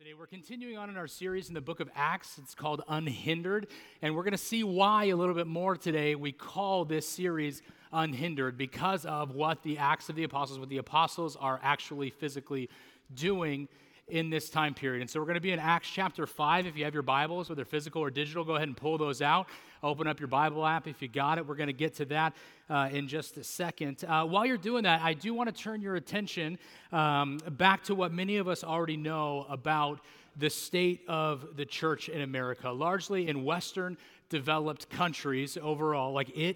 Today we're continuing on in our series in the book of Acts. It's called Unhindered, and we're going to see why a little bit more today. We call this series Unhindered because of what the Acts of the Apostles, what the apostles are actually physically doing in this time period. And so we're going to be in Acts chapter 5. If you have your Bibles, whether physical or digital, go ahead and pull those out. Open up your Bible app if you got it. We're going to get to that in just a second. While you're doing that, I do want to turn your attention back to what many of us already know about the state of the church in America, largely in Western developed countries overall.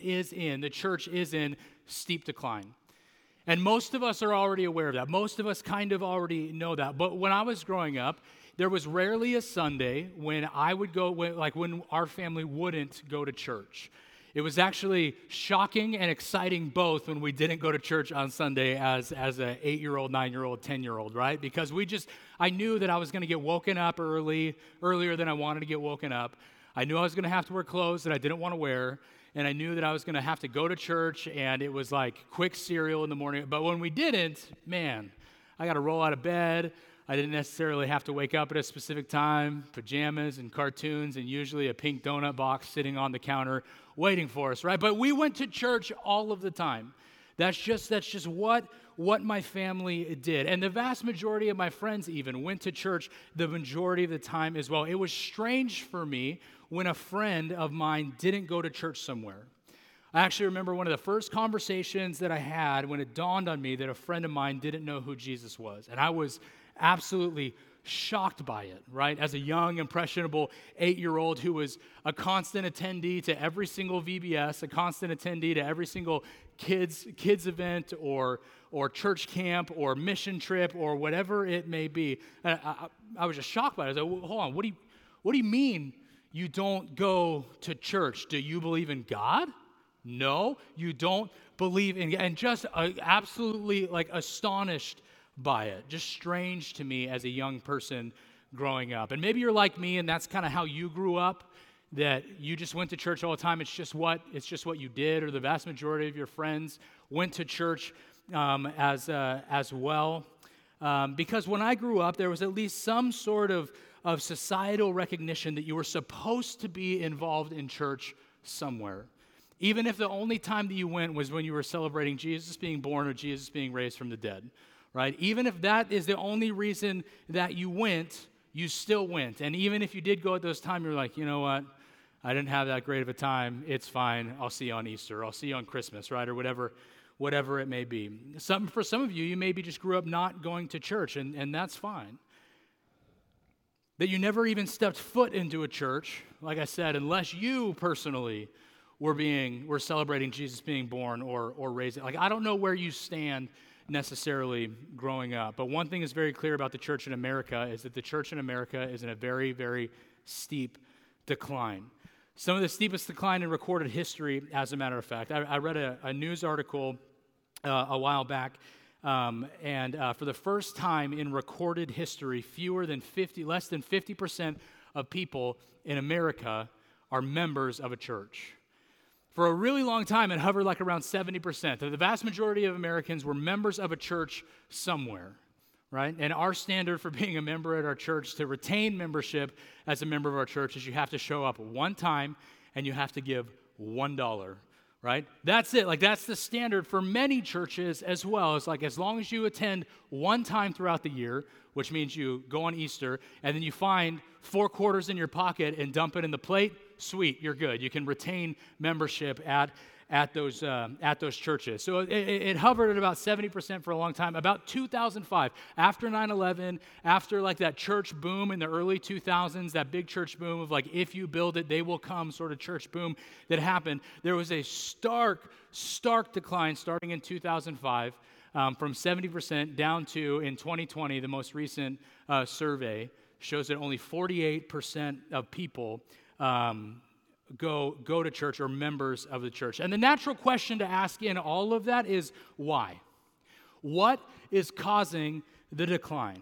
The church is in steep decline. And most of us are already aware of that. Most of us kind of already know that. But when I was growing up, there was rarely a Sunday when I would go, when our family wouldn't go to church. It was actually shocking and exciting both when we didn't go to church on Sunday as an 8-year-old, 9-year-old, 10-year-old, right? Because I knew that I was going to get woken up earlier than I wanted to get woken up. I knew I was going to have to wear clothes that I didn't want to wear. And I knew that I was going to have to go to church, and it was like quick cereal in the morning. But when we didn't, man, I got to roll out of bed. I didn't necessarily have to wake up at a specific time, pajamas and cartoons, and usually a pink donut box sitting on the counter waiting for us, right? But we went to church all of the time. That's just what my family did. And the vast majority of my friends even went to church the majority of the time as well. It was strange for me when a friend of mine didn't go to church somewhere. I actually remember one of the first conversations that I had when it dawned on me that a friend of mine didn't know who Jesus was. And I was absolutely shocked by it, right? As a young, impressionable 8-year-old who was a constant attendee to every single VBS, a constant attendee to every single kids event or church camp or mission trip or whatever it may be. I was just shocked by it. I was like, well, hold on, what do you mean you don't go to church? Do you believe in God? No, you don't believe in God. And just absolutely astonished by it. Just strange to me as a young person growing up. And maybe you're like me and that's kind of how you grew up, that you just went to church all the time. It's just what you did, or the vast majority of your friends went to church as well. Because when I grew up, there was at least some sort of societal recognition that you were supposed to be involved in church somewhere. Even if the only time that you went was when you were celebrating Jesus being born or Jesus being raised from the dead, right? Even if that is the only reason that you went, you still went. And even if you did go at those times, you're like, you know what? I didn't have that great of a time. It's fine. I'll see you on Easter. I'll see you on Christmas, right? Or whatever it may be. For some of you maybe just grew up not going to church, and that's fine. That you never even stepped foot into a church, like I said, unless you personally were celebrating Jesus being born or raised. I don't know where you stand necessarily growing up, but one thing is very clear about the church in America is that the church in America is in a very, very steep decline. Some of the steepest decline in recorded history, as a matter of fact. I read a news article a while back, and for the first time in recorded history, less than 50% of people in America are members of a church. For a really long time, it hovered around 70%. The vast majority of Americans were members of a church somewhere, right? And our standard for being a member at our church, to retain membership as a member of our church, is you have to show up one time and you have to give $1, right? That's it. That's the standard for many churches as well. It's as long as you attend one time throughout the year, which means you go on Easter, and then you find 4 quarters in your pocket and dump it in the plate, sweet, you're good. You can retain membership at those churches. So it hovered at about 70% for a long time. About 2005, after 9/11, after that church boom in the early 2000s, that big church boom of if you build it, they will come sort of church boom that happened, there was a stark decline starting in 2005 from 70% down to, in 2020, the most recent survey shows that only 48% of people go to church or members of the church. And the natural question to ask in all of that is why? What is causing the decline?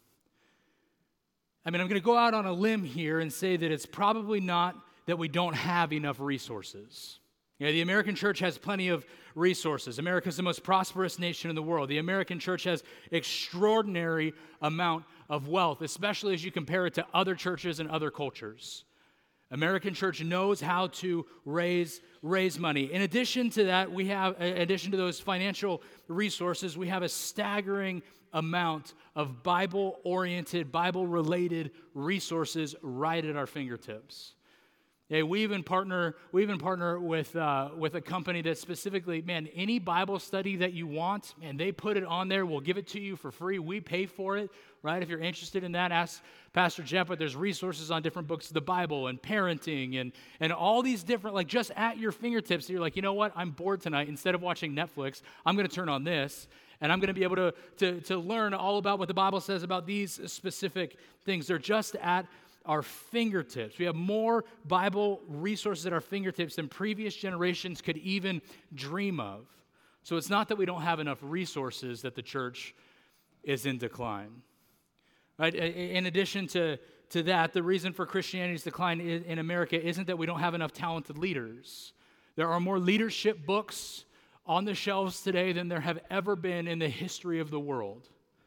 I'm going to go out on a limb here and say that it's probably not that we don't have enough resources. The American church has plenty of resources. America is the most prosperous nation in the world. The American church has extraordinary amount of wealth, especially as you compare it to other churches and other cultures. American church knows how to raise money. In addition to that, in addition to those financial resources, we have a staggering amount of Bible-oriented, Bible-related resources right at our fingertips. We even partner with a company that specifically, any Bible study that you want, they put it on there. We'll give it to you for free. We pay for it, right? If you're interested in that, ask Pastor Jeff. But there's resources on different books of the Bible and parenting and all these different, just at your fingertips. You're like, you know what? I'm bored tonight. Instead of watching Netflix, I'm going to turn on this, and I'm going to be able to learn all about what the Bible says about these specific things. They're just at our fingertips. We have more Bible resources at our fingertips than previous generations could even dream of. So it's not that we don't have enough resources that the church is in decline. Right? In addition to that, the reason for Christianity's decline in America isn't that we don't have enough talented leaders. There are more leadership books on the shelves today than there have ever been in the history of the world.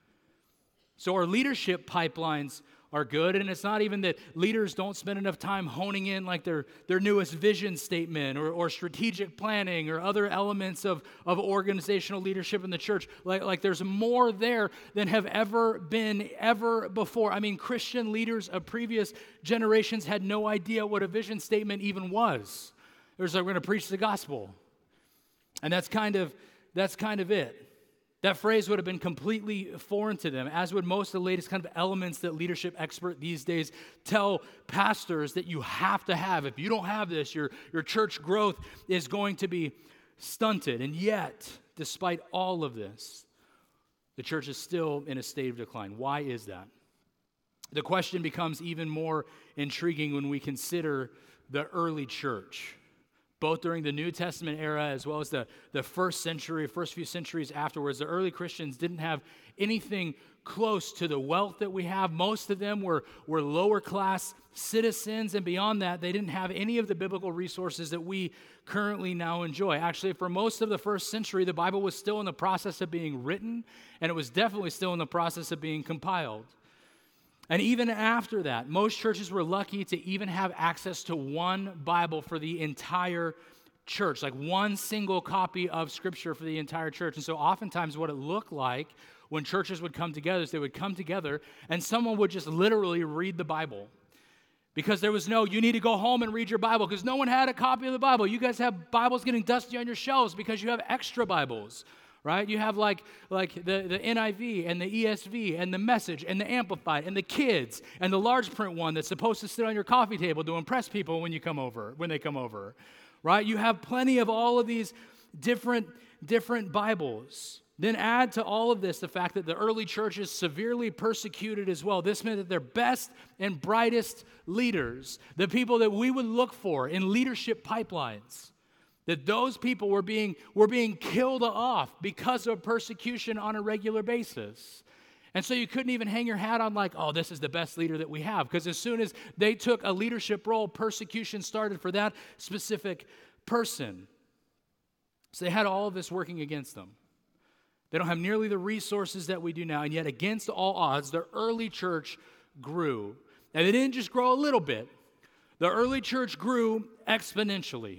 So our leadership pipelines are good, and it's not even that leaders don't spend enough time honing in their newest vision statement or strategic planning or other elements of organizational leadership in the church. Like there's more there than have ever been ever before. Christian leaders of previous generations had no idea what a vision statement even was. It was like, we're going to preach the gospel. And that's kind of it. That phrase would have been completely foreign to them, as would most of the latest kind of elements that leadership experts these days tell pastors that you have to have. If you don't have this, your church growth is going to be stunted. And yet, despite all of this, the church is still in a state of decline. Why is that? The question becomes even more intriguing when we consider the early church, both during the New Testament era as well as the first few centuries afterwards. The early Christians didn't have anything close to the wealth that we have. Most of them were lower class citizens, and beyond that, they didn't have any of the biblical resources that we currently now enjoy. Actually, for most of the first century, the Bible was still in the process of being written, and it was definitely still in the process of being compiled. And even after that, most churches were lucky to even have access to one Bible for the entire church, like one single copy of Scripture for the entire church. And so oftentimes what it looked like when churches would come together is they would come together and someone would just literally read the Bible. Because there was you need to go home and read your Bible, because no one had a copy of the Bible. You guys have Bibles getting dusty on your shelves because you have extra Bibles. Right? You have like the NIV and the ESV and the Message and the Amplified and the Kids and the large print one that's supposed to sit on your coffee table to impress people when they come over. Right? You have plenty of all of these different Bibles. Then add to all of this the fact that the early church is severely persecuted as well. This meant that their best and brightest leaders, the people that we would look for in leadership pipelines, that those people were being killed off because of persecution on a regular basis. And so you couldn't even hang your hat on this is the best leader that we have. Because as soon as they took a leadership role, persecution started for that specific person. So they had all of this working against them. They don't have nearly the resources that we do now. And yet against all odds, the early church grew. And they didn't just grow a little bit. The early church grew exponentially.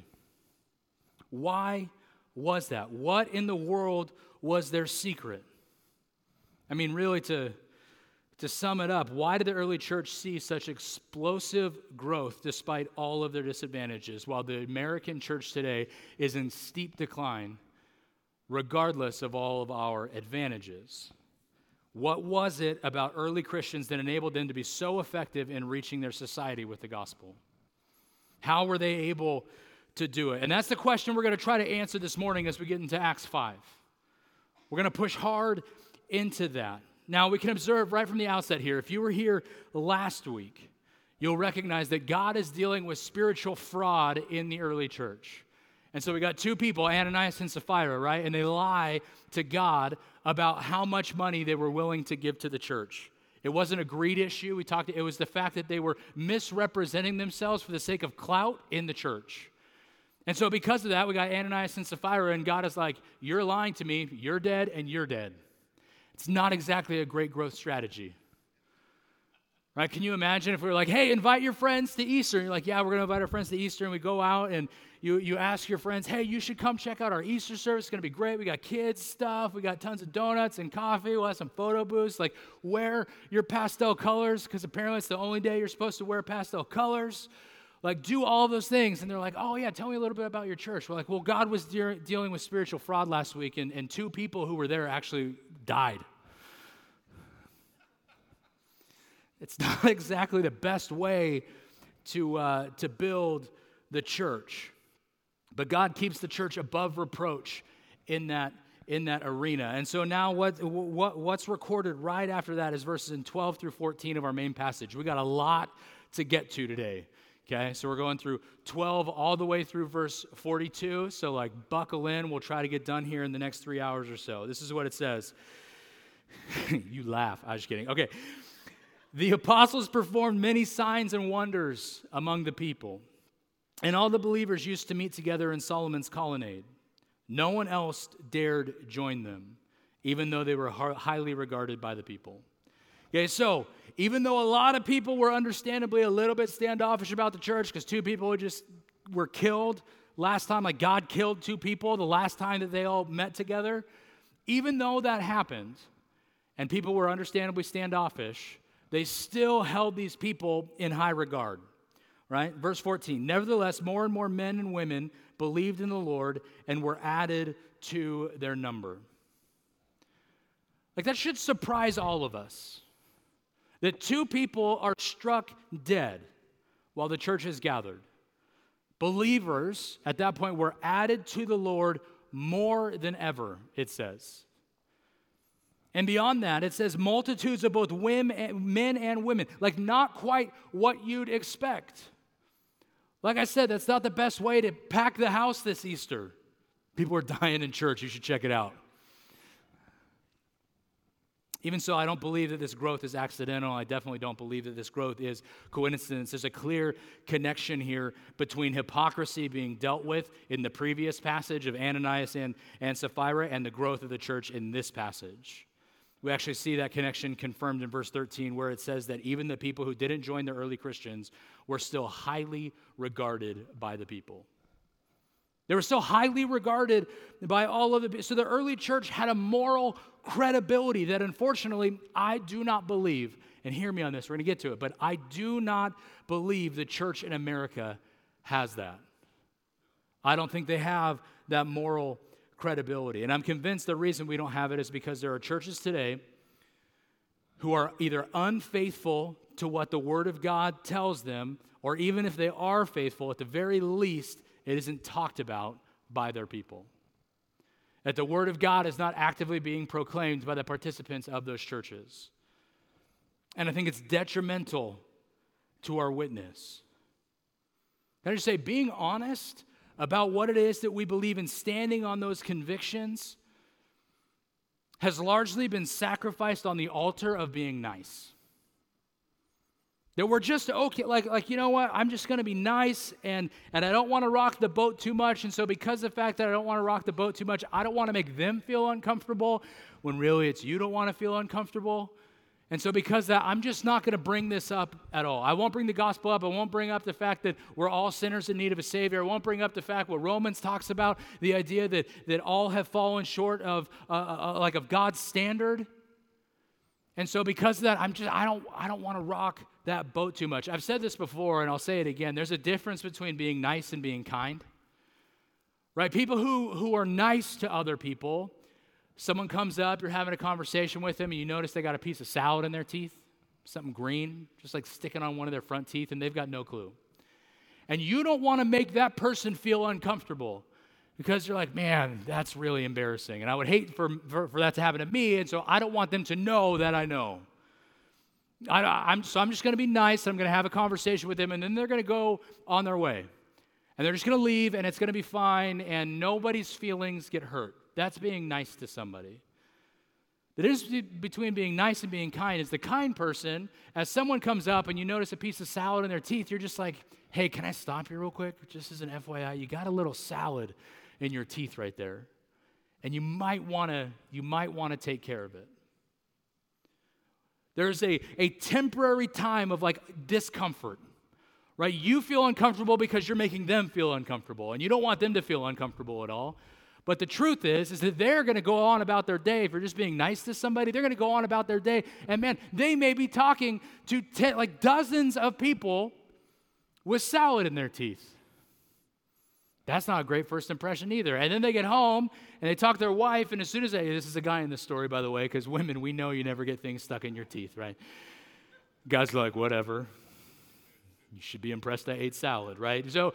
Why was that? What in the world was their secret? Really, to sum it up, why did the early church see such explosive growth despite all of their disadvantages, while the American church today is in steep decline, regardless of all of our advantages? What was it about early Christians that enabled them to be so effective in reaching their society with the gospel? How were they able to do it? And that's the question we're going to try to answer this morning as we get into Acts 5. We're going to push hard into that. Now, we can observe right from the outset here, if you were here last week, you'll recognize that God is dealing with spiritual fraud in the early church. And so we got two people, Ananias and Sapphira, right? And they lie to God about how much money they were willing to give to the church. It wasn't a greed issue. It was the fact that they were misrepresenting themselves for the sake of clout in the church. And so because of that, we got Ananias and Sapphira, and God is like, you're lying to me, you're dead, and you're dead. It's not exactly a great growth strategy. Right? Can you imagine if we were like, hey, invite your friends to Easter? And you're like, yeah, we're going to invite our friends to Easter. And we go out and you ask your friends, hey, you should come check out our Easter service. It's going to be great. We got kids stuff. We got tons of donuts and coffee. We'll have some photo booths. Like, wear your pastel colors because apparently it's the only day you're supposed to wear pastel colors. Like, do all those things. And they're like, oh, yeah, tell me a little bit about your church. We're like, well, God was dealing with spiritual fraud last week, and 2 people who were there actually died. It's not exactly the best way to build the church. But God keeps the church above reproach in that arena. And so now what's recorded right after that is verses 12 through 14 of our main passage. We got a lot to get to today. Okay, so we're going through 12 all the way through verse 42. So like buckle in. We'll try to get done here in the next 3 hours or so. This is what it says. You laugh. I was just kidding. Okay. The apostles performed many signs and wonders among the people, and all the believers used to meet together in Solomon's colonnade. No one else dared join them, even though they were highly regarded by the people. Okay, so even though a lot of people were understandably a little bit standoffish about the church because 2 people just were killed last time, like God killed 2 people the last time that they all met together, even though that happened and people were understandably standoffish, they still held these people in high regard, right? Verse 14, nevertheless, more and more men and women believed in the Lord and were added to their number. Like that should surprise all of us, that 2 people are struck dead while the church is gathered. Believers at that point were added to the Lord more than ever, it says. And beyond that, it says multitudes of both men and women. Like not quite what you'd expect. Like I said, that's not the best way to pack the house this Easter. People are dying in church. You should check it out. Even so, I don't believe that this growth is accidental. I definitely don't believe that this growth is coincidence. There's a clear connection here between hypocrisy being dealt with in the previous passage of Ananias and Sapphira and the growth of the church in this passage. We actually see that connection confirmed in verse 13 where it says that even the people who didn't join the early Christians were still highly regarded by the people. They were still highly regarded by all of the people. So the early church had a moral credibility that unfortunately I do not believe, and hear me on this, we're going to get to it, but I do not believe the church in America has that. I don't think they have that moral credibility. And I'm convinced the reason we don't have it is because there are churches today who are either unfaithful to what the Word of God tells them, or even if they are faithful, at the very least, it isn't talked about by their people. That the Word of God is not actively being proclaimed by the participants of those churches. And I think it's detrimental to our witness. Can I just say, being honest about what it is that we believe in, standing on those convictions, has largely been sacrificed on the altar of being nice. That we're just okay, like you know what, I'm just going to be nice, and I don't want to rock the boat too much, and so because of the fact that I don't want to rock the boat too much, I don't want to make them feel uncomfortable, when really it's you don't want to feel uncomfortable. And so because of that, I'm just not going to bring this up at all. I won't bring the gospel up. I won't bring up the fact that we're all sinners in need of a Savior. I won't bring up the fact what Romans talks about, the idea that all have fallen short of God's standard. And so because of that, I don't want to rock that boat too much. I've said this before, and I'll say it again. There's a difference between being nice and being kind. Right? People who are nice to other people, someone comes up, you're having a conversation with them, and you notice they got a piece of salad in their teeth, something green, just like sticking on one of their front teeth, and they've got no clue. And you don't want to make that person feel uncomfortable because you're like, man, that's really embarrassing. And I would hate for that to happen to me, and so I don't want them to know that I know. I'm just going to be nice, I'm going to have a conversation with them, and then they're going to go on their way. And they're just going to leave, and it's going to be fine, and nobody's feelings get hurt. That's being nice to somebody. The difference between being nice and being kind is the kind person, as someone comes up and you notice a piece of salad in their teeth, you're just like, hey, can I stop you real quick? Just as an FYI, you got a little salad in your teeth right there. And you might want to take care of it. There's a temporary time of like discomfort, right? You feel uncomfortable because you're making them feel uncomfortable, and you don't want them to feel uncomfortable at all. But the truth is that they're going to go on about their day. If you're just being nice to somebody, they're going to go on about their day. And man, they may be talking to dozens of people with salad in their teeth. That's not a great first impression either. And then they get home and they talk to their wife, and as soon as this is a guy in this story, by the way, because women, we know you never get things stuck in your teeth, right? Guys are like, whatever. You should be impressed I ate salad, right? So,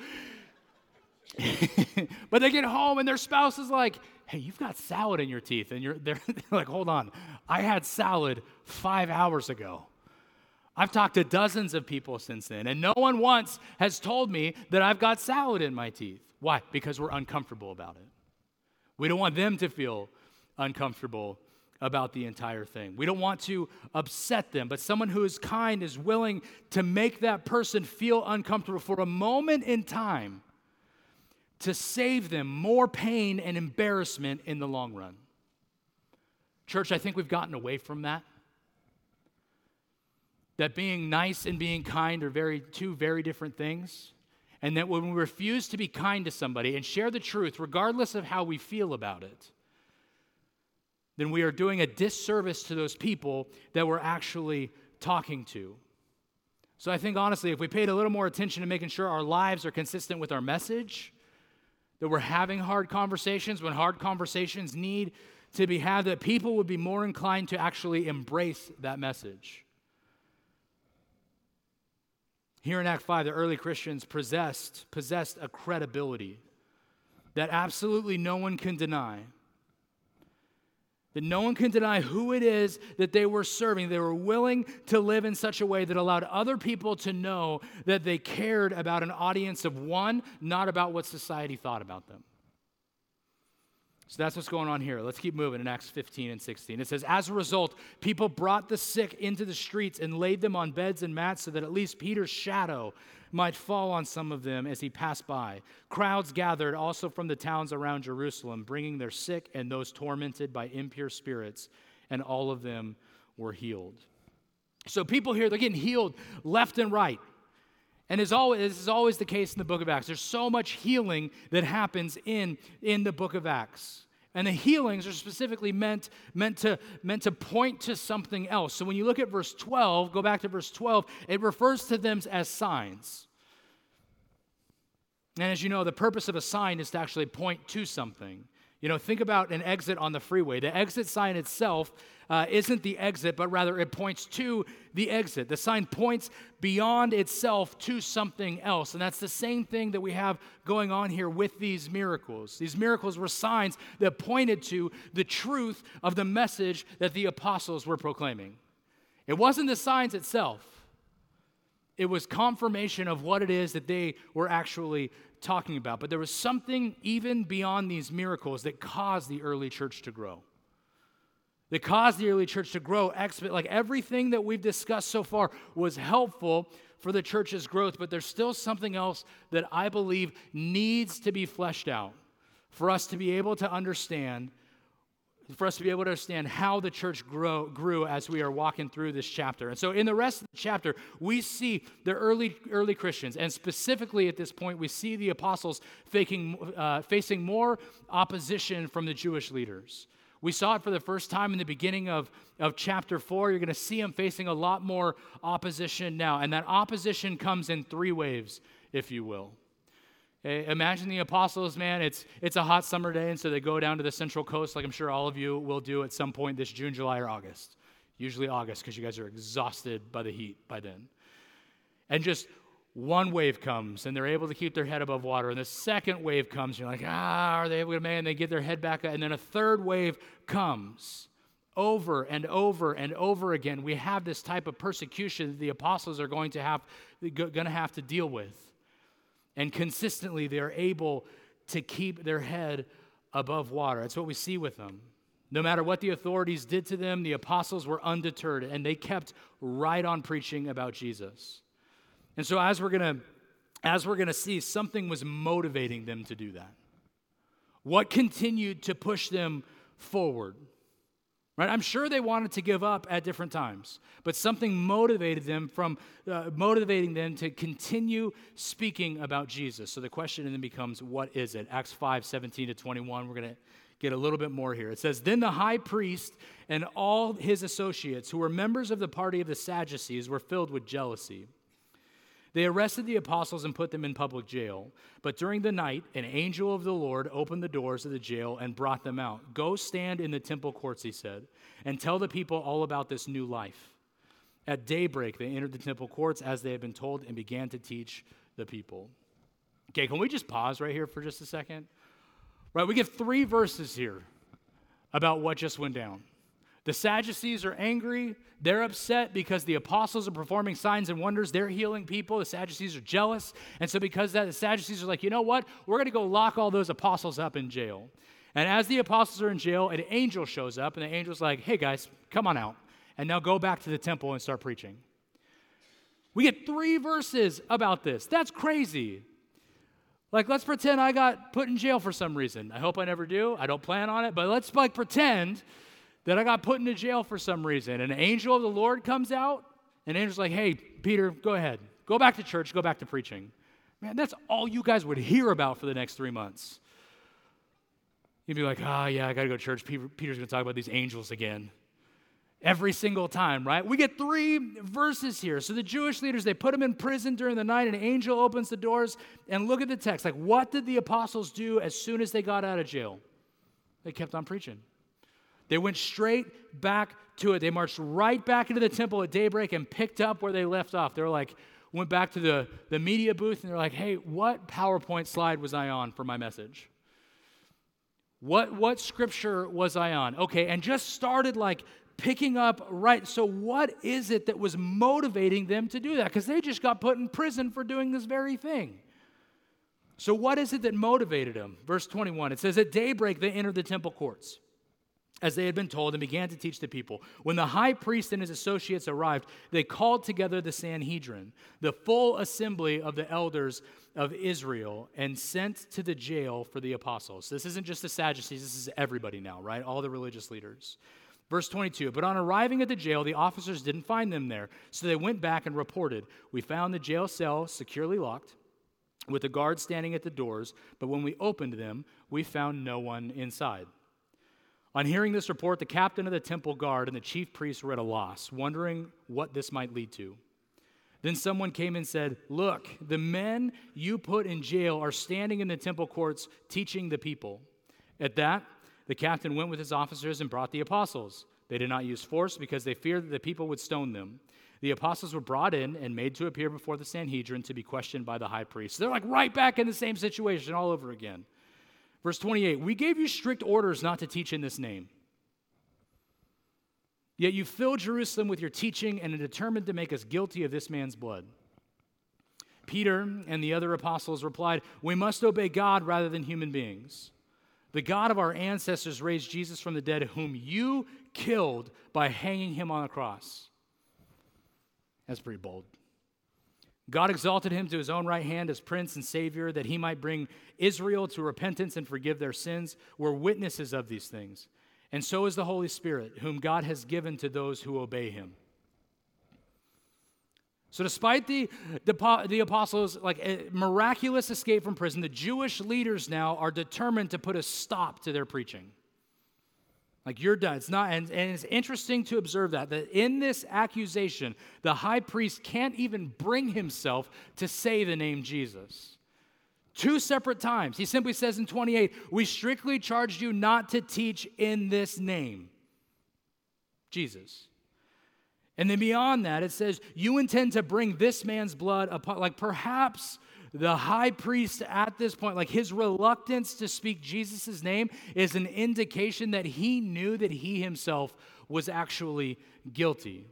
but they get home and their spouse is like, hey, you've got salad in your teeth. And they're like, hold on, I had salad 5 hours ago. I've talked to dozens of people since then, and no one once has told me that I've got salad in my teeth. Why? Because we're uncomfortable about it. We don't want them to feel uncomfortable about the entire thing. We don't want to upset them, but someone who is kind is willing to make that person feel uncomfortable for a moment in time to save them more pain and embarrassment in the long run. Church, I think we've gotten away from that. That being nice and being kind are two very different things. And that when we refuse to be kind to somebody and share the truth, regardless of how we feel about it, then we are doing a disservice to those people that we're actually talking to. So I think, honestly, if we paid a little more attention to making sure our lives are consistent with our message, that we're having hard conversations when hard conversations need to be had, that people would be more inclined to actually embrace that message. Here in Act 5, the early Christians possessed a credibility that absolutely no one can deny. That no one can deny who it is that they were serving. They were willing to live in such a way that allowed other people to know that they cared about an audience of one, not about what society thought about them. So that's what's going on here. Let's keep moving in Acts 15 and 16. It says, as a result, people brought the sick into the streets and laid them on beds and mats so that at least Peter's shadow might fall on some of them as he passed by. Crowds gathered also from the towns around Jerusalem, bringing their sick and those tormented by impure spirits, and all of them were healed. So people here, they're getting healed left and right. And this is always the case in the book of Acts. There's so much healing that happens in the book of Acts. And the healings are specifically meant to point to something else. So when you look at verse 12, go back to verse 12, it refers to them as signs. And as you know, the purpose of a sign is to actually point to something. You know, think about an exit on the freeway. The exit sign itself isn't the exit, but rather it points to the exit. The sign points beyond itself to something else. And that's the same thing that we have going on here with these miracles. These miracles were signs that pointed to the truth of the message that the apostles were proclaiming. It wasn't the signs itself. It was confirmation of what it is that they were actually talking about. But there was something even beyond these miracles that caused the early church to grow. That caused the early church to grow. Like everything that we've discussed so far was helpful for the church's growth, but there's still something else that I believe needs to be fleshed out for us to be able to understand how the church grew as we are walking through this chapter. And so in the rest of the chapter, we see the early Christians, and specifically at this point, we see the apostles facing more opposition from the Jewish leaders. We saw it for the first time in the beginning of chapter 4. You're going to see them facing a lot more opposition now. And that opposition comes in 3 waves, if you will. Imagine the apostles, man, it's a hot summer day, and so they go down to the Central Coast, like I'm sure all of you will do at some point this June, July, or August. Usually August, because you guys are exhausted by the heat by then. And just one wave comes, and they're able to keep their head above water, and the second wave comes, and you're like, are they able to man? They get their head back up, and then a third wave comes. Over and over and over again, we have this type of persecution that the apostles are going to have to deal with. And consistently, they're able to keep their head above water. That's what we see with them. No matter what the authorities did to them, the apostles were undeterred, and they kept right on preaching about Jesus. And so as we're going to see, something was motivating them to do that. What continued to push them forward? Right? I'm sure they wanted to give up at different times, but something motivating them to continue speaking about Jesus. So the question then becomes, what is it? Acts 5:17-21, we're going to get a little bit more here. It says, "Then the high priest and all his associates, who were members of the party of the Sadducees, were filled with jealousy. They arrested the apostles and put them in public jail. But during the night, an angel of the Lord opened the doors of the jail and brought them out. 'Go stand in the temple courts,' he said, 'and tell the people all about this new life.' At daybreak, they entered the temple courts as they had been told and began to teach the people." Okay, can we just pause right here for just a second? Right, we get 3 verses here about what just went down. The Sadducees are angry. They're upset because the apostles are performing signs and wonders. They're healing people. The Sadducees are jealous. And so because of that, the Sadducees are like, you know what? We're going to go lock all those apostles up in jail. And as the apostles are in jail, an angel shows up, and the angel's like, hey, guys, come on out. And now go back to the temple and start preaching. We get 3 verses about this. That's crazy. Like, let's pretend I got put in jail for some reason. I hope I never do. I don't plan on it. But let's pretend that I got put into jail for some reason. And an angel of the Lord comes out, and the angel's like, hey, Peter, go ahead. Go back to church. Go back to preaching. Man, that's all you guys would hear about for the next 3 months. You'd be like, oh, yeah, I got to go to church. Peter's going to talk about these angels again. Every single time, right? We get 3 verses here. So the Jewish leaders, they put him in prison during the night, and an angel opens the doors. And look at the text. Like, what did the apostles do as soon as they got out of jail? They kept on preaching. They went straight back to it. They marched right back into the temple at daybreak and picked up where they left off. They were like, went back to the media booth, and they're like, hey, what PowerPoint slide was I on for my message? What scripture was I on? Okay, and just started like picking up right. So what is it that was motivating them to do that? Because they just got put in prison for doing this very thing. So what is it that motivated them? Verse 21, it says, at daybreak they entered the temple courts, as they had been told, and began to teach the people. When the high priest and his associates arrived, they called together the Sanhedrin, the full assembly of the elders of Israel, and sent to the jail for the apostles. This isn't just the Sadducees, this is everybody now, right? All the religious leaders. Verse 22, but on arriving at the jail, the officers didn't find them there, so they went back and reported, we found the jail cell securely locked, with the guards standing at the doors, but when we opened them, we found no one inside. On hearing this report, the captain of the temple guard and the chief priests were at a loss, wondering what this might lead to. Then someone came and said, look, the men you put in jail are standing in the temple courts teaching the people. At that, the captain went with his officers and brought the apostles. They did not use force because they feared that the people would stone them. The apostles were brought in and made to appear before the Sanhedrin to be questioned by the high priest. They're like right back in the same situation all over again. Verse 28, we gave you strict orders not to teach in this name. Yet you filled Jerusalem with your teaching and are determined to make us guilty of this man's blood. Peter and the other apostles replied, we must obey God rather than human beings. The God of our ancestors raised Jesus from the dead, whom you killed by hanging him on a cross. That's pretty bold. God exalted him to his own right hand as Prince and Savior, that he might bring Israel to repentance and forgive their sins. We're witnesses of these things. And so is the Holy Spirit, whom God has given to those who obey him. So despite the apostles' miraculous escape from prison, the Jewish leaders now are determined to put a stop to their preaching. Like, you're done. It's not, and it's interesting to observe that in this accusation, the high priest can't even bring himself to say the name Jesus. 2 separate times. He simply says in 28, we strictly charged you not to teach in this name, Jesus. And then beyond that, it says, you intend to bring this man's blood upon, like perhaps the high priest at this point, like his reluctance to speak Jesus' name is an indication that he knew that he himself was actually guilty.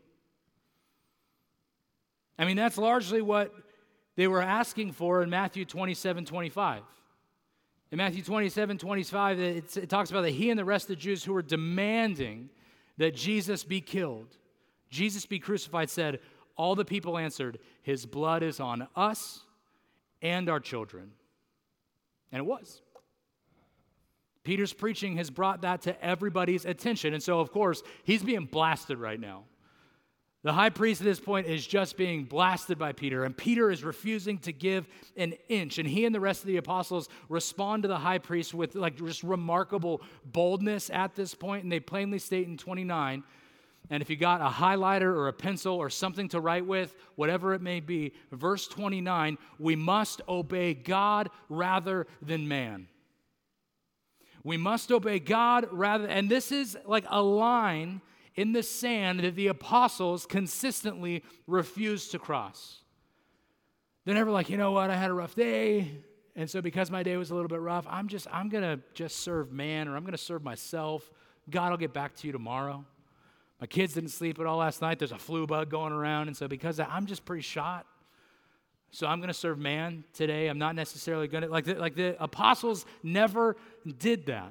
I mean, that's largely what they were asking for in Matthew 27:25. In Matthew 27:25, it talks about that he and the rest of the Jews who were demanding that Jesus be killed, Jesus be crucified, said, all the people answered, his blood is on us and our children. And it was. Peter's preaching has brought that to everybody's attention. And so, of course, he's being blasted right now. The high priest at this point is just being blasted by Peter, and Peter is refusing to give an inch. And he and the rest of the apostles respond to the high priest with just remarkable boldness at this point, and they plainly state in 29, and if you got a highlighter or a pencil or something to write with, whatever it may be, verse 29, we must obey God rather than man. We must obey God rather, and this is like a line in the sand that the apostles consistently refuse to cross. They're never like, you know what, I had a rough day, and so because my day was a little bit rough, I'm going to just serve man, or I'm going to serve myself. God will get back to you tomorrow. My kids didn't sleep at all last night. There's a flu bug going around, and so because I'm just pretty shot, so I'm going to serve man today. I'm not necessarily going to, like the apostles never did that.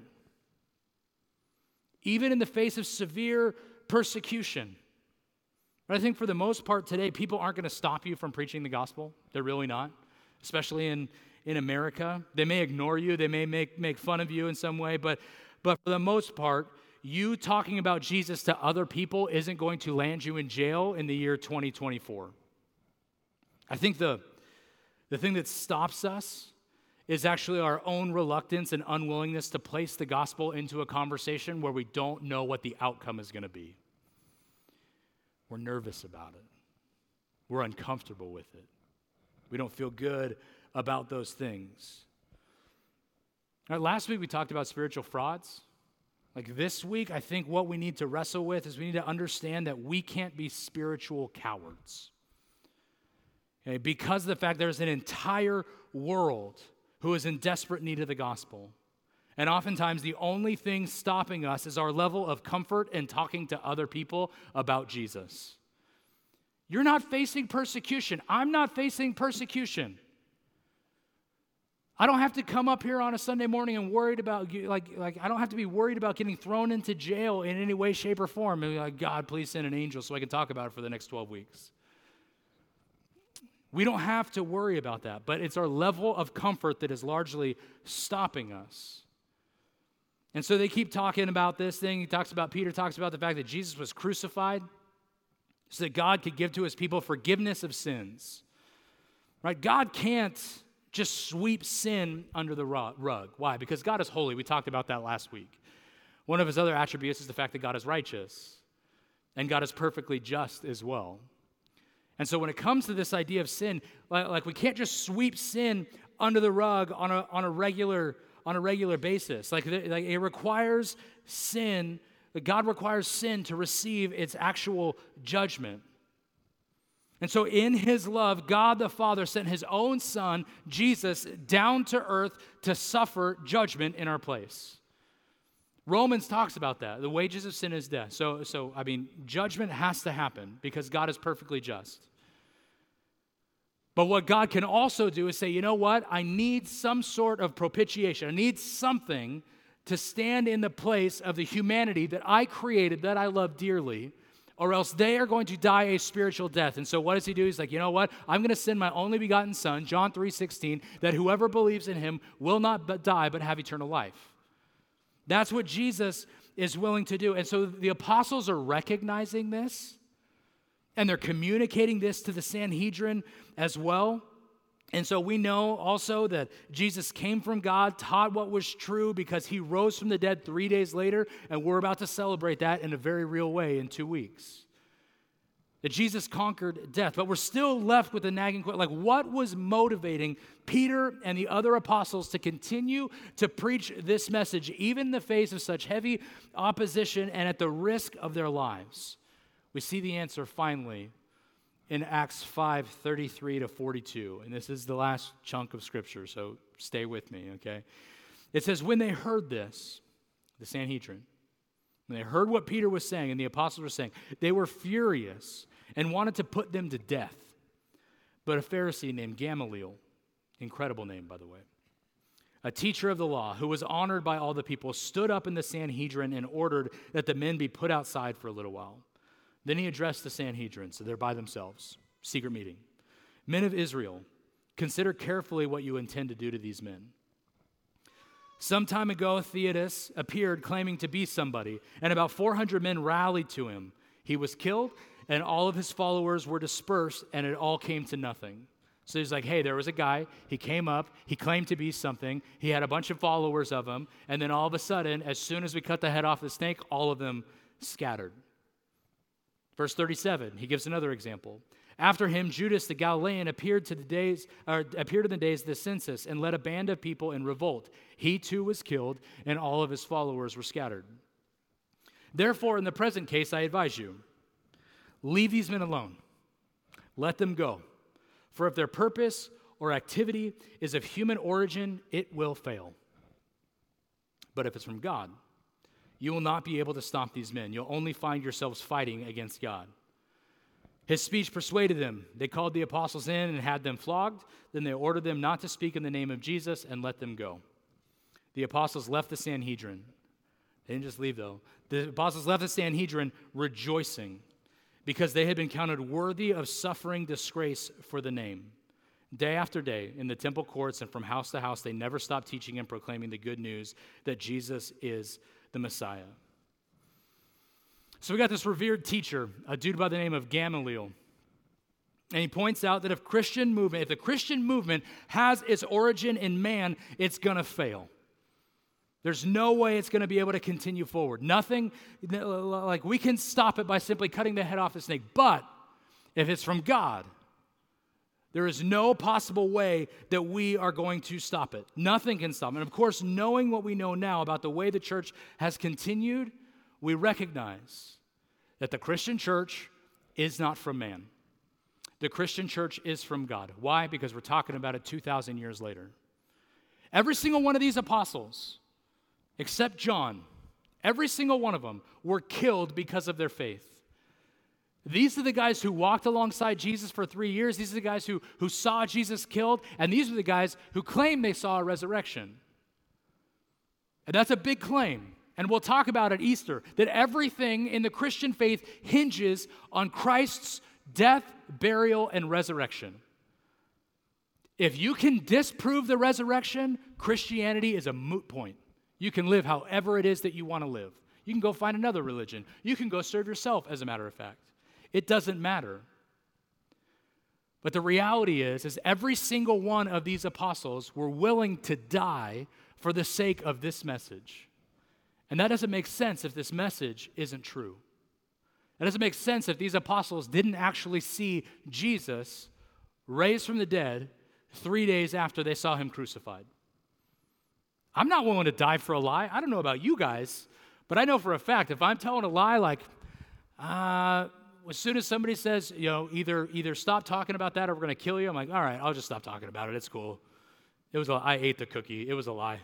Even in the face of severe persecution. But I think for the most part today, people aren't going to stop you from preaching the gospel. They're really not, especially in America. They may ignore you. They may make fun of you in some way, but for the most part, you talking about Jesus to other people isn't going to land you in jail in the year 2024. I think the thing that stops us is actually our own reluctance and unwillingness to place the gospel into a conversation where we don't know what the outcome is going to be. We're nervous about it. We're uncomfortable with it. We don't feel good about those things. All right, last week we talked about spiritual frauds. Like this week, I think what we need to wrestle with is we need to understand that we can't be spiritual cowards. Okay, because of the fact there's an entire world who is in desperate need of the gospel. And oftentimes the only thing stopping us is our level of comfort in talking to other people about Jesus. You're not facing persecution. I'm not facing persecution. I don't have to come up here on a Sunday morning and worried about, I don't have to be worried about getting thrown into jail in any way, shape, or form. And be like, God, please send an angel so I can talk about it for the next 12 weeks. We don't have to worry about that, but it's our level of comfort that is largely stopping us. And so they keep talking about this thing. Peter talks about the fact that Jesus was crucified so that God could give to his people forgiveness of sins. Right? God can't just sweep sin under the rug. Why? Because God is holy. We talked about that last week. One of his other attributes is the fact that God is righteous, and God is perfectly just as well. And so when it comes to this idea of sin, like we can't just sweep sin under the rug on a regular basis. Like it requires sin. God requires sin to receive its actual judgment. And so in his love, God the Father sent his own Son, Jesus, down to earth to suffer judgment in our place. Romans talks about that. The wages of sin is death. So judgment has to happen because God is perfectly just. But what God can also do is say, you know what? I need some sort of propitiation. I need something to stand in the place of the humanity that I created, that I love dearly, or else they are going to die a spiritual death. And so what does he do? He's like, you know what? I'm going to send my only begotten Son, John 3:16, that whoever believes in him will not die but have eternal life. That's what Jesus is willing to do. And so the apostles are recognizing this, and they're communicating this to the Sanhedrin as well. And so we know also that Jesus came from God, taught what was true because he rose from the dead 3 days later, and we're about to celebrate that in a very real way in 2 weeks. That Jesus conquered death, but we're still left with a nagging question, like what was motivating Peter and the other apostles to continue to preach this message, even in the face of such heavy opposition and at the risk of their lives? We see the answer finally in Acts 5:33 to 42. And this is the last chunk of Scripture, so stay with me, okay? It says, when they heard this, the Sanhedrin, when they heard what Peter was saying and the apostles were saying, they were furious and wanted to put them to death. But a Pharisee named Gamaliel, incredible name, by the way, a teacher of the law who was honored by all the people, stood up in the Sanhedrin and ordered that the men be put outside for a little while. Then he addressed the Sanhedrin, so they're by themselves, secret meeting. Men of Israel, consider carefully what you intend to do to these men. Some time ago, Theudas appeared claiming to be somebody, and about 400 men rallied to him. He was killed, and all of his followers were dispersed, and it all came to nothing. So he's like, hey, there was a guy, he came up, he claimed to be something, he had a bunch of followers of him, and then all of a sudden, as soon as we cut the head off the snake, all of them scattered. Verse 37, he gives another example. After him, Judas the Galilean appeared in the days of the census and led a band of people in revolt. He too was killed, and all of his followers were scattered. Therefore, in the present case, I advise you, leave these men alone. Let them go. For if their purpose or activity is of human origin, it will fail. But if it's from God, you will not be able to stop these men. You'll only find yourselves fighting against God. His speech persuaded them. They called the apostles in and had them flogged. Then they ordered them not to speak in the name of Jesus and let them go. The apostles left the Sanhedrin. They didn't just leave, though. The apostles left the Sanhedrin rejoicing because they had been counted worthy of suffering disgrace for the name. Day after day, in the temple courts and from house to house, they never stopped teaching and proclaiming the good news that Jesus is the Messiah. So we got this revered teacher, a dude by the name of Gamaliel. And he points out that if the Christian movement has its origin in man, it's going to fail. There's no way it's going to be able to continue forward. Nothing, like we can stop it by simply cutting the head off the snake. But if it's from God, there is no possible way that we are going to stop it. Nothing can stop it. And of course, knowing what we know now about the way the church has continued, we recognize that the Christian church is not from man. The Christian church is from God. Why? Because we're talking about it 2,000 years later. Every single one of these apostles, except John, every single one of them were killed because of their faith. These are the guys who walked alongside Jesus for 3 years. These are the guys who saw Jesus killed. And these are the guys who claim they saw a resurrection. And that's a big claim. And we'll talk about at Easter, that everything in the Christian faith hinges on Christ's death, burial, and resurrection. If you can disprove the resurrection, Christianity is a moot point. You can live however it is that you want to live. You can go find another religion. You can go serve yourself, as a matter of fact. It doesn't matter. But the reality is every single one of these apostles were willing to die for the sake of this message. And that doesn't make sense if this message isn't true. It doesn't make sense if these apostles didn't actually see Jesus raised from the dead 3 days after they saw him crucified. I'm not willing to die for a lie. I don't know about you guys, but I know for a fact if I'm telling a lie like, as soon as somebody says, either stop talking about that or we're going to kill you, I'm like, all right, I'll just stop talking about it. It's cool. I ate the cookie. It was a lie.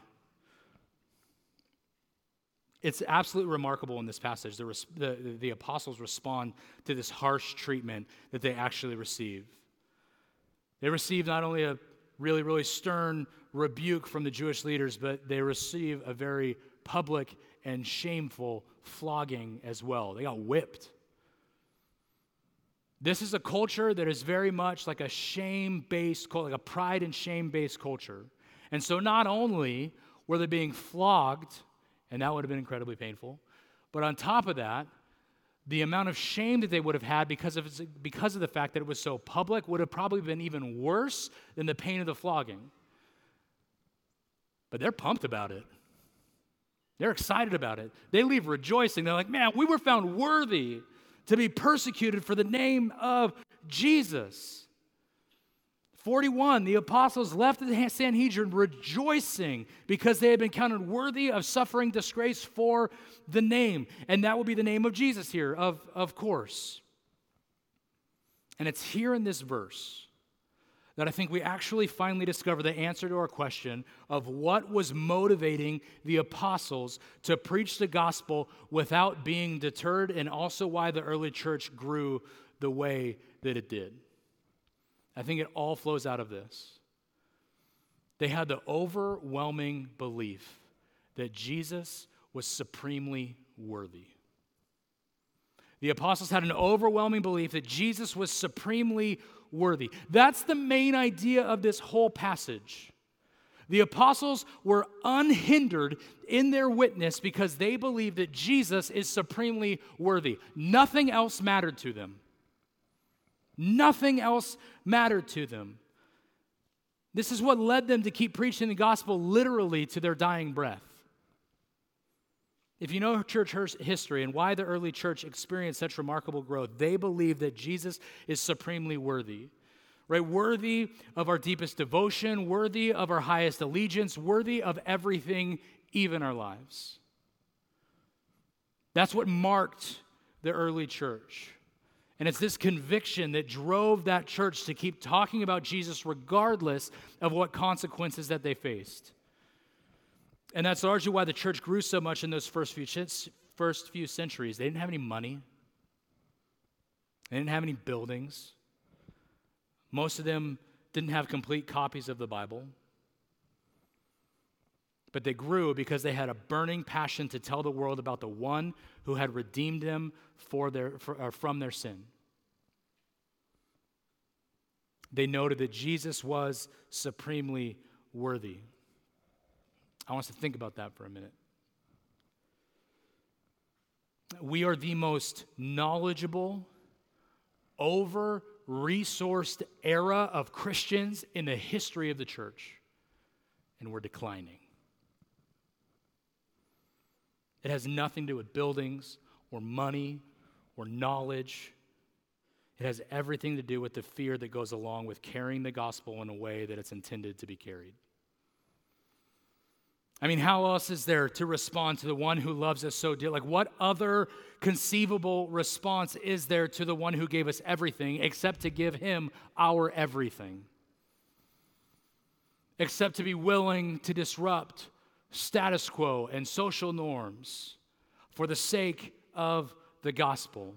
It's absolutely remarkable in this passage. The apostles respond to this harsh treatment that they actually receive. They receive not only a really, really stern rebuke from the Jewish leaders, but they receive a very public and shameful flogging as well. They got whipped. This is a culture that is very much like a shame-based, like a pride and shame-based culture. And so not only were they being flogged, and that would have been incredibly painful. But on top of that, the amount of shame that they would have had because of the fact that it was so public would have probably been even worse than the pain of the flogging. But they're pumped about it. They're excited about it. They leave rejoicing. They're like, man, we were found worthy to be persecuted for the name of Jesus. 41, the apostles left the Sanhedrin rejoicing because they had been counted worthy of suffering disgrace for the name. And that will be the name of Jesus here, of course. And it's here in this verse that I think we actually finally discover the answer to our question of what was motivating the apostles to preach the gospel without being deterred, and also why the early church grew the way that it did. I think it all flows out of this. They had the overwhelming belief that Jesus was supremely worthy. The apostles had an overwhelming belief that Jesus was supremely worthy. That's the main idea of this whole passage. The apostles were unhindered in their witness because they believed that Jesus is supremely worthy. Nothing else mattered to them. Nothing else mattered to them. This is what led them to keep preaching the gospel literally to their dying breath. If you know church history and why the early church experienced such remarkable growth, they believed that Jesus is supremely worthy. Right? Worthy of our deepest devotion, worthy of our highest allegiance, worthy of everything, even our lives. That's what marked the early church. And it's this conviction that drove that church to keep talking about Jesus regardless of what consequences that they faced. And that's largely why the church grew so much in those first few centuries. They didn't have any money. They didn't have any buildings. Most of them didn't have complete copies of the Bible. But they grew because they had a burning passion to tell the world about the one who had redeemed them from their sin. They noted that Jesus was supremely worthy. I want us to think about that for a minute. We are the most knowledgeable, over-resourced era of Christians in the history of the church, and we're declining. It has nothing to do with buildings or money or knowledge. It has everything to do with the fear that goes along with carrying the gospel in a way that it's intended to be carried. I mean, how else is there to respond to the one who loves us so dear? Like, what other conceivable response is there to the one who gave us everything except to give him our everything? Except to be willing to disrupt status quo and social norms for the sake of the gospel.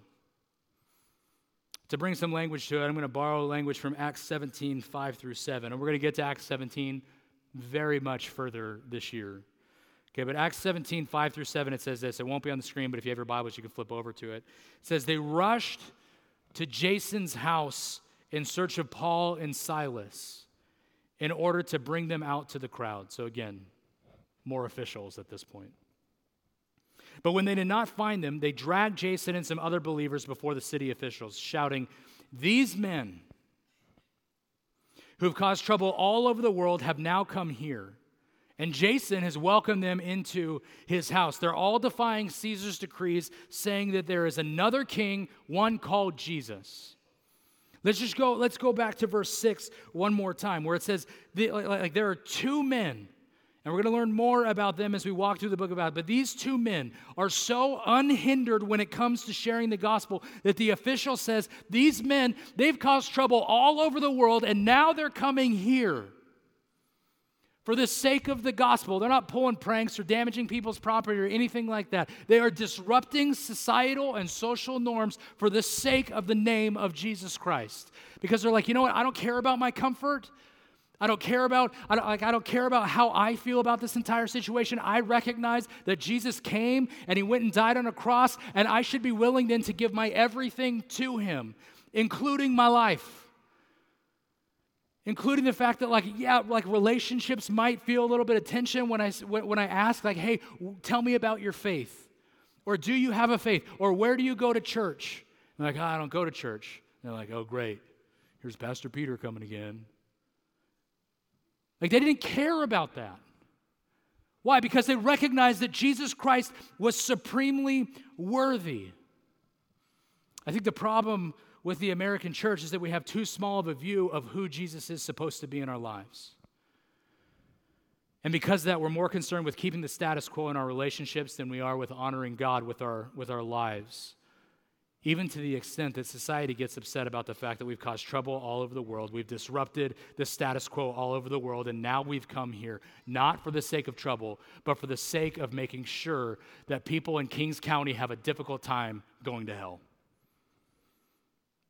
To bring some language to it, I'm going to borrow language from Acts 17, 5 through 7. And we're going to get to Acts 17 very much further this year. Okay, but Acts 17, 5 through 7, it says this. It won't be on the screen, but if you have your Bibles, you can flip over to it. It says, they rushed to Jason's house in search of Paul and Silas in order to bring them out to the crowd. So again, more officials at this point. But when they did not find them, they dragged Jason and some other believers before the city officials, shouting, "These men who have caused trouble all over the world have now come here, and Jason has welcomed them into his house. They're all defying Caesar's decrees, saying that there is another king, one called Jesus." Let's go back to verse 6 one more time, where it says, there are two men. And we're going to learn more about them as we walk through the book about it. But these two men are so unhindered when it comes to sharing the gospel that the official says, these men, they've caused trouble all over the world, and now they're coming here for the sake of the gospel. They're not pulling pranks or damaging people's property or anything like that. They are disrupting societal and social norms for the sake of the name of Jesus Christ. Because they're like, you know what, I don't care about my comfort. I don't care about how I feel about this entire situation. I recognize that Jesus came and he went and died on a cross, and I should be willing then to give my everything to him, including my life. Including the fact that relationships might feel a little bit of tension when I ask, hey, tell me about your faith. Or do you have a faith? Or where do you go to church? And they're like, I don't go to church. And they're like, oh, great. Here's Pastor Peter coming again. They didn't care about that. Why? Because they recognized that Jesus Christ was supremely worthy. I think the problem with the American church is that we have too small of a view of who Jesus is supposed to be in our lives. And because of that, we're more concerned with keeping the status quo in our relationships than we are with honoring God with our lives. Even to the extent that society gets upset about the fact that we've caused trouble all over the world, we've disrupted the status quo all over the world, and now we've come here, not for the sake of trouble, but for the sake of making sure that people in Kings County have a difficult time going to hell.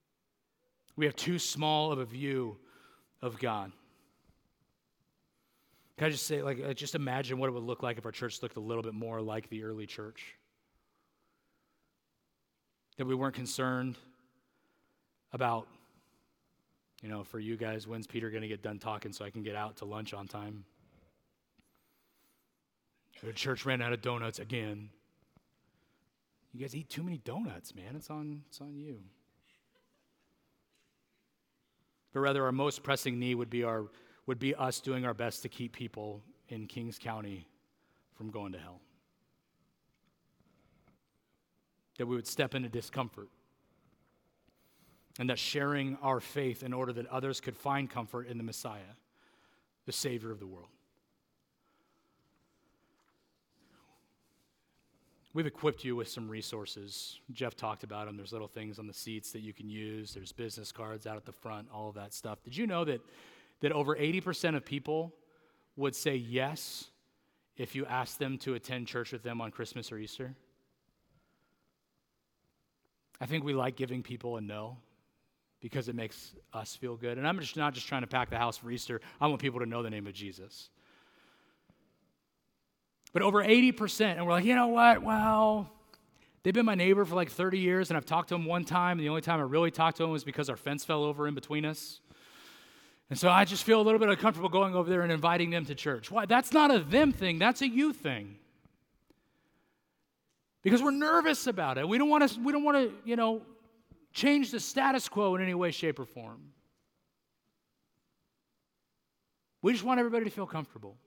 We have too small of a view of God. Can I just say, just imagine what it would look like if our church looked a little bit more like the early church? That we weren't concerned about, for you guys, when's Peter going to get done talking so I can get out to lunch on time? The church ran out of donuts again. You guys eat too many donuts, man. It's on you. But rather, our most pressing need would be us doing our best to keep people in Kings County from going to hell. That we would step into discomfort. And that sharing our faith in order that others could find comfort in the Messiah, the Savior of the world. We've equipped you with some resources. Jeff talked about them. There's little things on the seats that you can use. There's business cards out at the front, all of that stuff. Did you know that over 80% of people would say yes if you asked them to attend church with them on Christmas or Easter? I think we like giving people a no because it makes us feel good. And I'm not just trying to pack the house for Easter. I want people to know the name of Jesus. But over 80%, and we're like, you know what? Well, they've been my neighbor for like 30 years, and I've talked to them one time, and the only time I really talked to them was because our fence fell over in between us. And so I just feel a little bit uncomfortable going over there and inviting them to church. Why? That's not a them thing. That's a you thing. Because we're nervous about it. We don't want to, change the status quo in any way, shape, or form. We just want everybody to feel comfortable.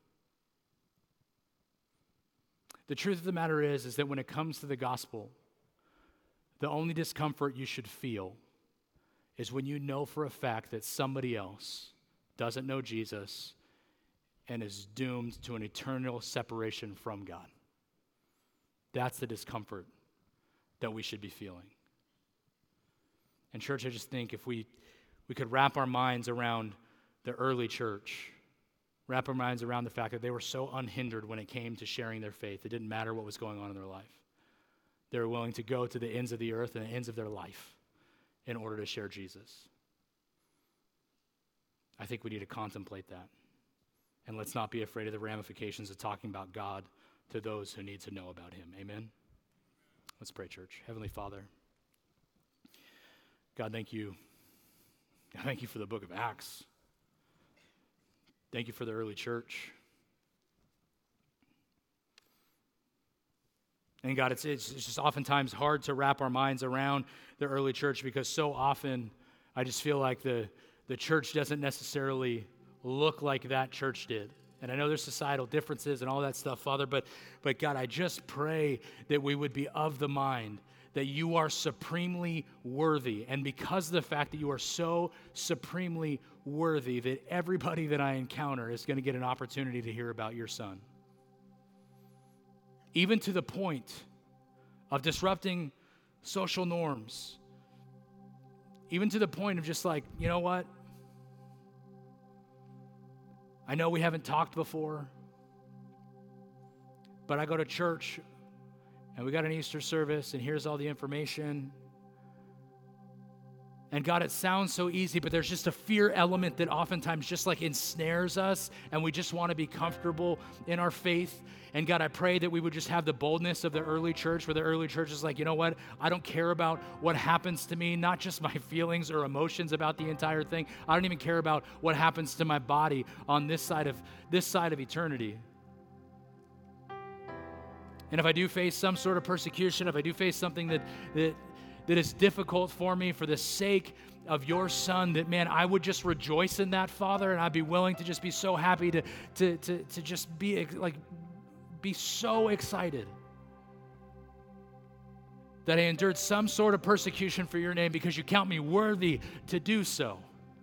The truth of the matter is that when it comes to the gospel, the only discomfort you should feel is when you know for a fact that somebody else doesn't know Jesus and is doomed to an eternal separation from God. That's the discomfort that we should be feeling. And church, I just think if we could wrap our minds around the early church, wrap our minds around the fact that they were so unhindered when it came to sharing their faith. It didn't matter what was going on in their life. They were willing to go to the ends of the earth and the ends of their life in order to share Jesus. I think we need to contemplate that. And let's not be afraid of the ramifications of talking about God to those who need to know about him. Amen? Let's pray, church. Heavenly Father, God, thank you. Thank you for the book of Acts. Thank you for the early church. And God, it's just oftentimes hard to wrap our minds around the early church because so often I just feel like the church doesn't necessarily look like that church did. And I know there's societal differences and all that stuff, Father, but God, I just pray that we would be of the mind that you are supremely worthy. And because of the fact that you are so supremely worthy, that everybody that I encounter is going to get an opportunity to hear about your Son. Even to the point of disrupting social norms. Even to the point of just like, you know what? I know we haven't talked before, but I go to church and we got an Easter service and here's all the information. And God, it sounds so easy, but there's just a fear element that oftentimes just like ensnares us and we just want to be comfortable in our faith. And God, I pray that we would just have the boldness of the early church where the early church is like, you know what? I don't care about what happens to me, not just my feelings or emotions about the entire thing. I don't even care about what happens to my body on this side of eternity. And if I do face some sort of persecution, if I do face something that is difficult for me for the sake of your Son, that, man, I would just rejoice in that, Father, and I'd be willing to just be so happy to just be so excited that I endured some sort of persecution for your name because you count me worthy to do so.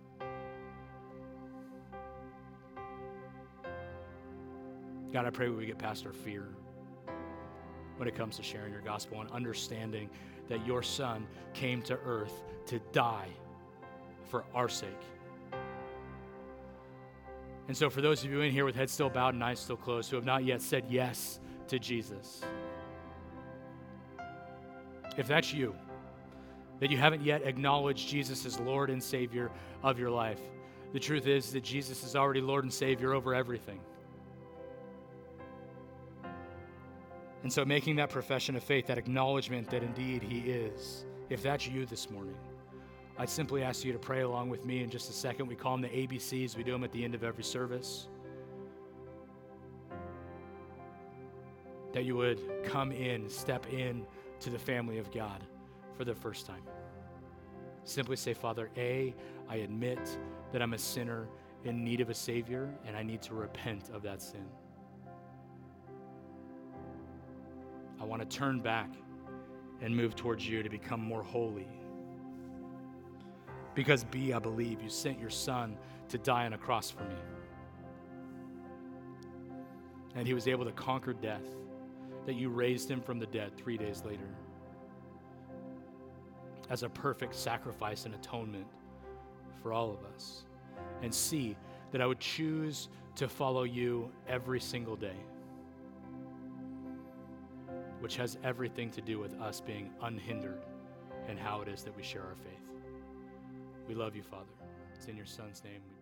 God, I pray we get past our fear when it comes to sharing your gospel and understanding that your Son came to earth to die for our sake. And so for those of you in here with heads still bowed and eyes still closed who have not yet said yes to Jesus, if that's you, that you haven't yet acknowledged Jesus as Lord and Savior of your life, the truth is that Jesus is already Lord and Savior over everything. And so making that profession of faith, that acknowledgement that indeed he is, if that's you this morning, I'd simply ask you to pray along with me in just a second. We call them the ABCs. We do them at the end of every service. That you would come in, step in to the family of God for the first time. Simply say, Father, I admit that I'm a sinner in need of a Savior, and I need to repent of that sin. I want to turn back and move towards you to become more holy. Because B, I believe you sent your Son to die on a cross for me. And he was able to conquer death, that you raised him from the dead 3 days later as a perfect sacrifice and atonement for all of us. And C, that I would choose to follow you every single day, which has everything to do with us being unhindered in how it is that we share our faith. We love you, Father. It's in your Son's name we